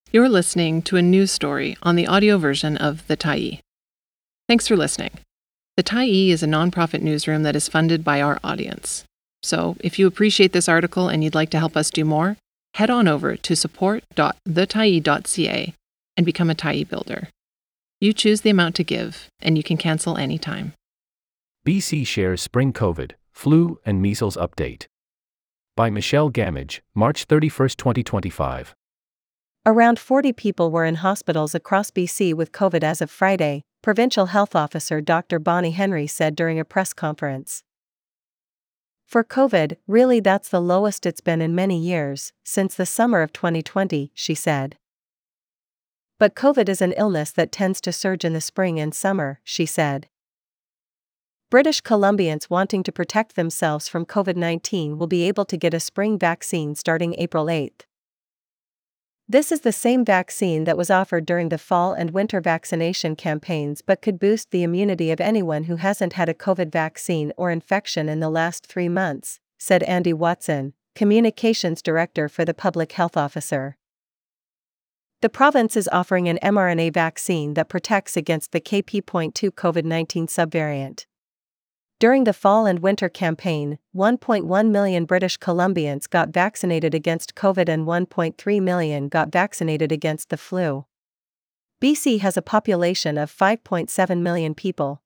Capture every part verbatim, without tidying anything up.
You're listening to a news story on the audio version of The Tyee. Thanks for listening. The Tyee is a nonprofit newsroom that is funded by our audience. So, if you appreciate this article and you'd like to help us do more, head on over to support dot the tyee dot c a and become a Tyee builder. You choose the amount to give, and you can cancel anytime. B C shares spring COVID, flu, and measles update. By Michelle Gamage, March thirty-first, twenty twenty-five. Around forty people were in hospitals across B C with COVID as of Friday, Provincial Health Officer Doctor Bonnie Henry said during a press conference. For COVID, really that's the lowest it's been in many years, since the summer of twenty twenty, she said. But COVID is an illness that tends to surge in the spring and summer, she said. British Columbians wanting to protect themselves from COVID nineteen will be able to get a spring vaccine starting April eighth. This is the same vaccine that was offered during the fall and winter vaccination campaigns but could boost the immunity of anyone who hasn't had a COVID vaccine or infection in the last three months, said Andy Watson, Communications Director for the Public Health Officer. The province is offering an mRNA vaccine that protects against the K P two COVID nineteen subvariant. During the fall and winter campaign, one point one million British Columbians got vaccinated against COVID and one point three million got vaccinated against the flu. B C has a population of five point seven million people.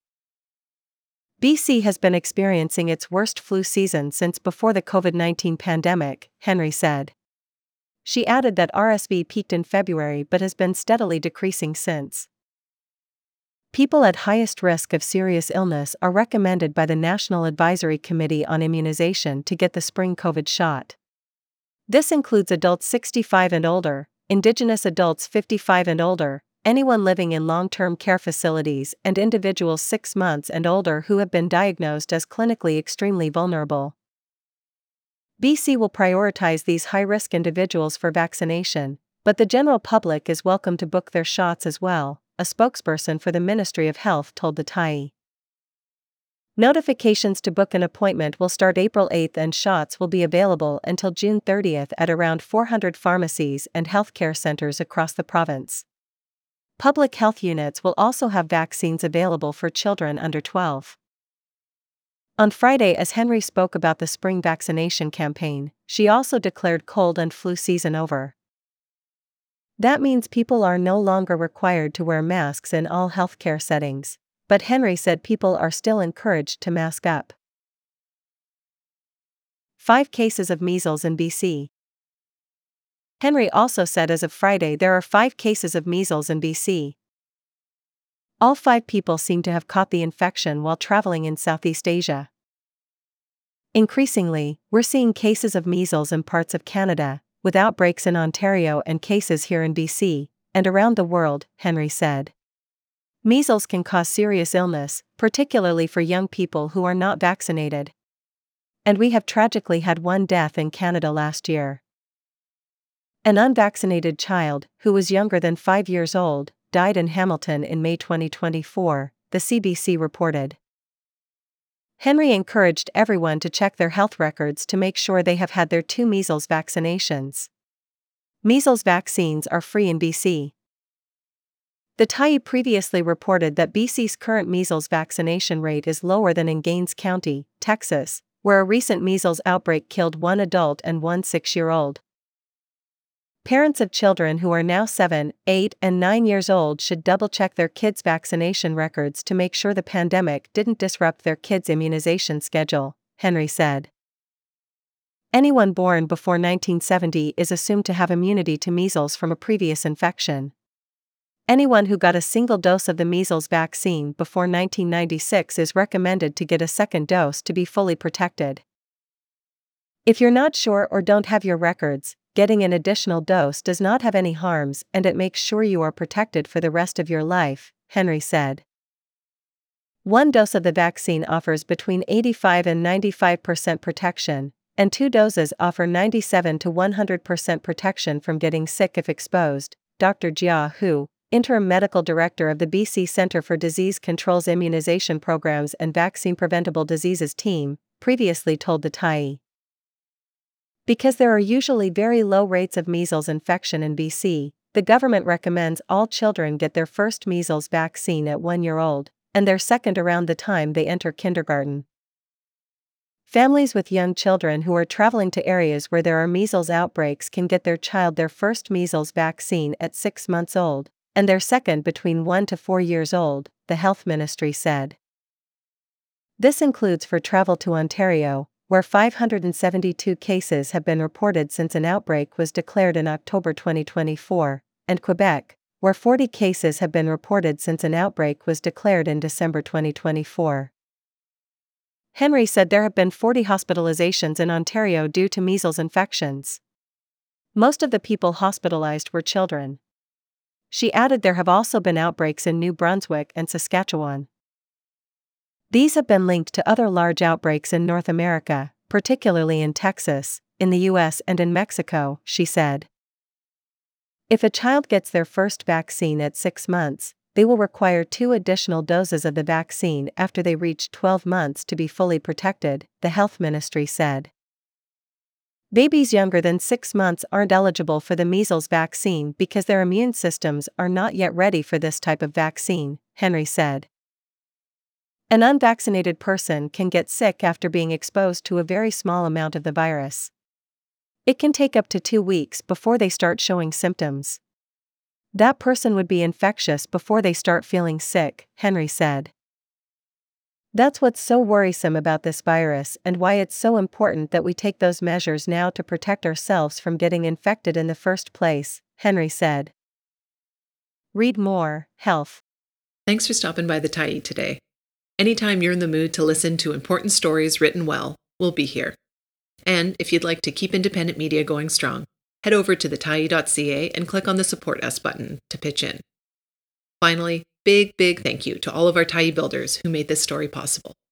B C has been experiencing its worst flu season since before the COVID nineteen pandemic, Henry said. She added that R S V peaked in February but has been steadily decreasing since. People at highest risk of serious illness are recommended by the National Advisory Committee on Immunization to get the spring COVID shot. This includes adults sixty-five and older, Indigenous adults fifty-five and older, anyone living in long-term care facilities, and individuals six months and older who have been diagnosed as clinically extremely vulnerable. B C will prioritize these high-risk individuals for vaccination, but the general public is welcome to book their shots as well, a spokesperson for the Ministry of Health told the Tyee. Notifications to book an appointment will start April eighth and shots will be available until June thirtieth at around four hundred pharmacies and healthcare centers across the province. Public health units will also have vaccines available for children under twelve. On Friday, as Henry spoke about the spring vaccination campaign, she also declared cold and flu season over. That means people are no longer required to wear masks in all healthcare settings, but Henry said people are still encouraged to mask up. Five cases of measles in B C. Henry also said as of Friday there are five cases of measles in B C. All five people seem to have caught the infection while traveling in Southeast Asia. Increasingly, we're seeing cases of measles in parts of Canada, with outbreaks in Ontario and cases here in B C, and around the world, Henry said. Measles can cause serious illness, particularly for young people who are not vaccinated. And we have tragically had one death in Canada last year. An unvaccinated child, who was younger than five years old, died in Hamilton in May twenty twenty-four, the C B C reported. Henry encouraged everyone to check their health records to make sure they have had their two measles vaccinations. Measles vaccines are free in B C. The Tyee previously reported that B C's current measles vaccination rate is lower than in Gaines County, Texas, where a recent measles outbreak killed one adult and one six-year-old. Parents of children who are now seven, eight, and nine years old should double-check their kids' vaccination records to make sure the pandemic didn't disrupt their kids' immunization schedule, Henry said. Anyone born before nineteen seventy is assumed to have immunity to measles from a previous infection. Anyone who got a single dose of the measles vaccine before nineteen ninety-six is recommended to get a second dose to be fully protected. If you're not sure or don't have your records, getting an additional dose does not have any harms and it makes sure you are protected for the rest of your life, Henry said. One dose of the vaccine offers between eighty-five and ninety-five percent protection, and two doses offer ninety-seven to one hundred percent protection from getting sick if exposed, Doctor Jia Hu, Interim Medical Director of the B C Centre for Disease Control's Immunization Programs and Vaccine Preventable Diseases team, previously told the Tyee. Because there are usually very low rates of measles infection in B C, The government recommends all children get their first measles vaccine at one year old, and their second around the time they enter kindergarten. Families with young children who are traveling to areas where there are measles outbreaks can get their child their first measles vaccine at six months old, and their second between one to four years old, the health ministry said. This includes for travel to Ontario, where five hundred seventy-two cases have been reported since an outbreak was declared in October twenty twenty-four, and Quebec, where forty cases have been reported since an outbreak was declared in December twenty twenty-four. Henry said there have been forty hospitalizations in Ontario due to measles infections. Most of the people hospitalized were children. She added there have also been outbreaks in New Brunswick and Saskatchewan. These have been linked to other large outbreaks in North America, particularly in Texas, in the U S and in Mexico, she said. If a child gets their first vaccine at six months, they will require two additional doses of the vaccine after they reach twelve months to be fully protected, the health ministry said. Babies younger than six months aren't eligible for the measles vaccine because their immune systems are not yet ready for this type of vaccine, Henry said. An unvaccinated person can get sick after being exposed to a very small amount of the virus. It can take up to two weeks before they start showing symptoms. That person would be infectious before they start feeling sick, Henry said. That's what's so worrisome about this virus and why it's so important that we take those measures now to protect ourselves from getting infected in the first place, Henry said. Read more, Health. Thanks for stopping by the Tyee today. Anytime you're in the mood to listen to important stories written well, we'll be here. And if you'd like to keep independent media going strong, head over to the tyee dot c a and click on the Support Us button to pitch in. Finally, big, big thank you to all of our Tyee builders who made this story possible.